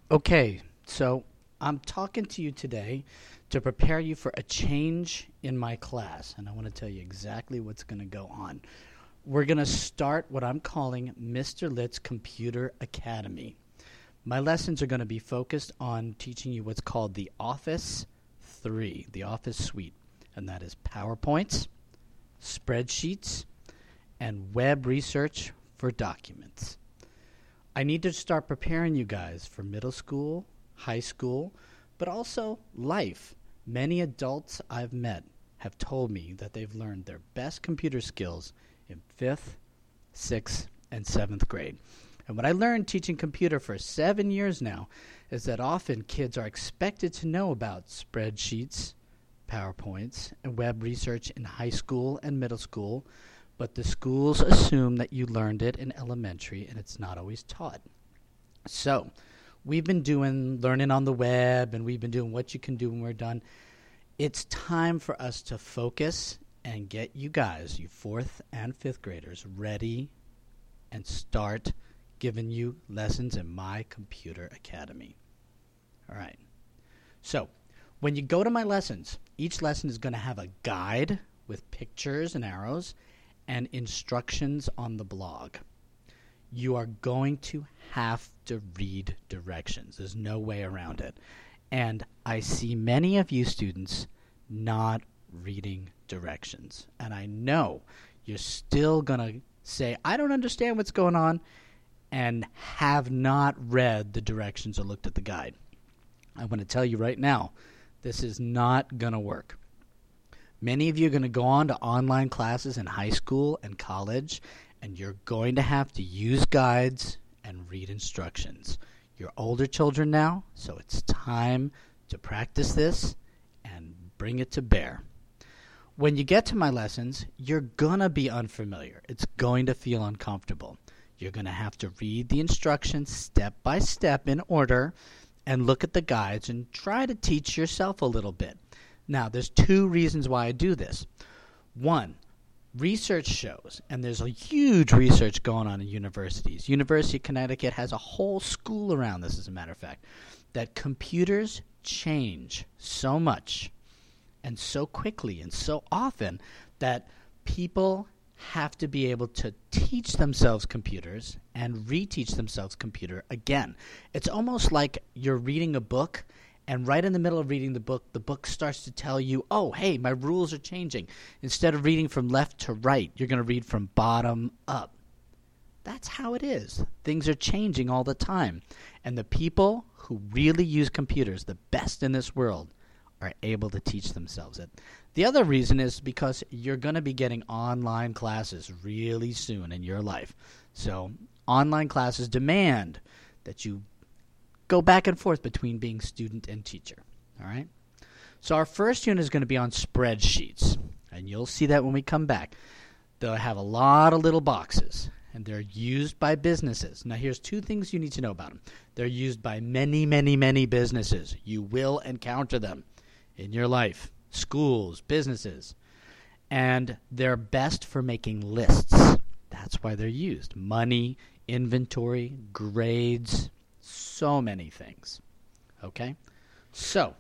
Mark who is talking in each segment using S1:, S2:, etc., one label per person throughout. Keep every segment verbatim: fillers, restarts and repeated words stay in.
S1: Okay, so I'm talking to you today to prepare you for a change in my class, and I want to tell you exactly what's going to go on. We're going to start what I'm calling Mister Litt's Computer Academy. My lessons are going to be focused on teaching you what's called the Office three, the Office Suite, and that is PowerPoints, spreadsheets, and web research for documents. I need to start preparing you guys for middle school, high school, but also life. Many adults I've met have told me that they've learned their best computer skills in fifth, sixth, and seventh grade. And what I learned teaching computer for seven years now is that often kids are expected to know about spreadsheets, PowerPoints, and web research in high school and middle school, but the schools assume that you learned it in elementary, and it's not always taught. So we've been doing learning on the web, and we've been doing what you can do when we're done. It's time for us to focus and get you guys, you fourth and fifth graders, ready and start giving you lessons in my computer academy. All right. So when you go to my lessons, each lesson is going to have a guide with pictures and arrows and instructions on the blog. You are going to have to read directions. There's no way around it. And I see many of you students not reading directions. And I know you're still going to say, I don't understand what's going on, and have not read the directions or looked at the guide. I want to tell you right now, this is not going to work. Many of you are going to go on to online classes in high school and college, and you're going to have to use guides and read instructions. You're older children now, so it's time to practice this and bring it to bear. When you get to my lessons, you're going to be unfamiliar. It's going to feel uncomfortable. You're going to have to read the instructions step by step in order and look at the guides and try to teach yourself a little bit. Now, there's two reasons why I do this. One, research shows, and there's a huge research going on in universities. University of Connecticut has a whole school around this, as a matter of fact, that computers change so much and so quickly and so often that people have to be able to teach themselves computers and reteach themselves computer again. It's almost like you're reading a book, and right in the middle of reading the book, the book starts to tell you, oh, hey, my rules are changing. Instead of reading from left to right, you're going to read from bottom up. That's how it is. Things are changing all the time. And the people who really use computers, the best in this world, are able to teach themselves it. The other reason is because you're going to be getting online classes really soon in your life. So online classes demand that you go back and forth between being student and teacher. All right? So our first unit is going to be on spreadsheets, and you'll see that when we come back. They'll have a lot of little boxes, and they're used by businesses. Now, here's two things you need to know about them. They're used by many, many, many businesses. You will encounter them in your life, schools, businesses, and they're best for making lists. That's why they're used. Money, inventory, grades, so many things. Okay? So,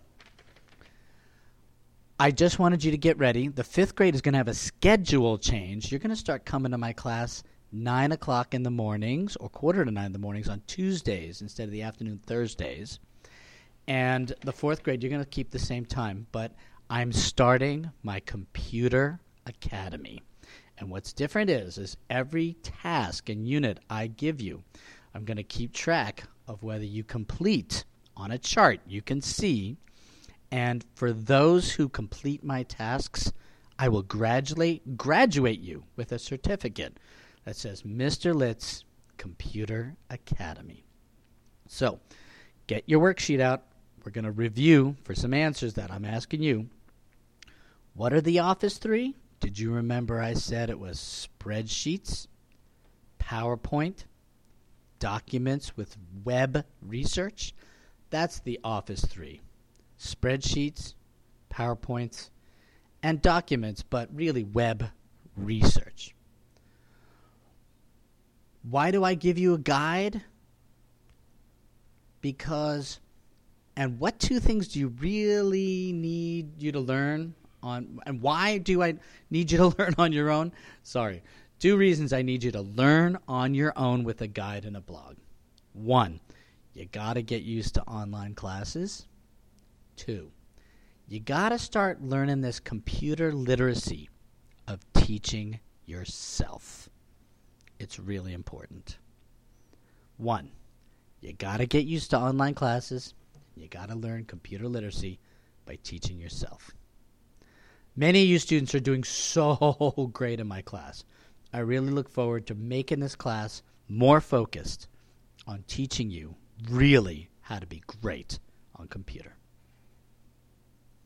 S1: I just wanted you to get ready. The fifth grade is going to have a schedule change. You're going to start coming to my class nine o'clock in the mornings or quarter to nine in the mornings on Tuesdays instead of the afternoon Thursdays. And the fourth grade, you're going to keep the same time. But I'm starting my computer academy. And what's different is, is every task and unit I give you, I'm going to keep track of whether you complete on a chart you can see. And for those who complete my tasks, I will graduate graduate you with a certificate that says Mister Litt's Computer Academy. So get your worksheet out. We're going to review for some answers that I'm asking you. What are the Office three? Did you remember I said it was spreadsheets, PowerPoint, documents with web research? That's the Office three. Spreadsheets, PowerPoints, and documents, but really web research. Why do I give you a guide? because, and what two things do you really need you to learn on, and why do I need you to learn on your own? Sorry. Two reasons I need you to learn on your own with a guide and a blog. One, you got to get used to online classes. Two, you got to start learning this computer literacy of teaching yourself. It's really important. One, you got to get used to online classes. You got to learn computer literacy by teaching yourself. Many of you students are doing so great in my class. I really look forward to making this class more focused on teaching you really how to be great on computer.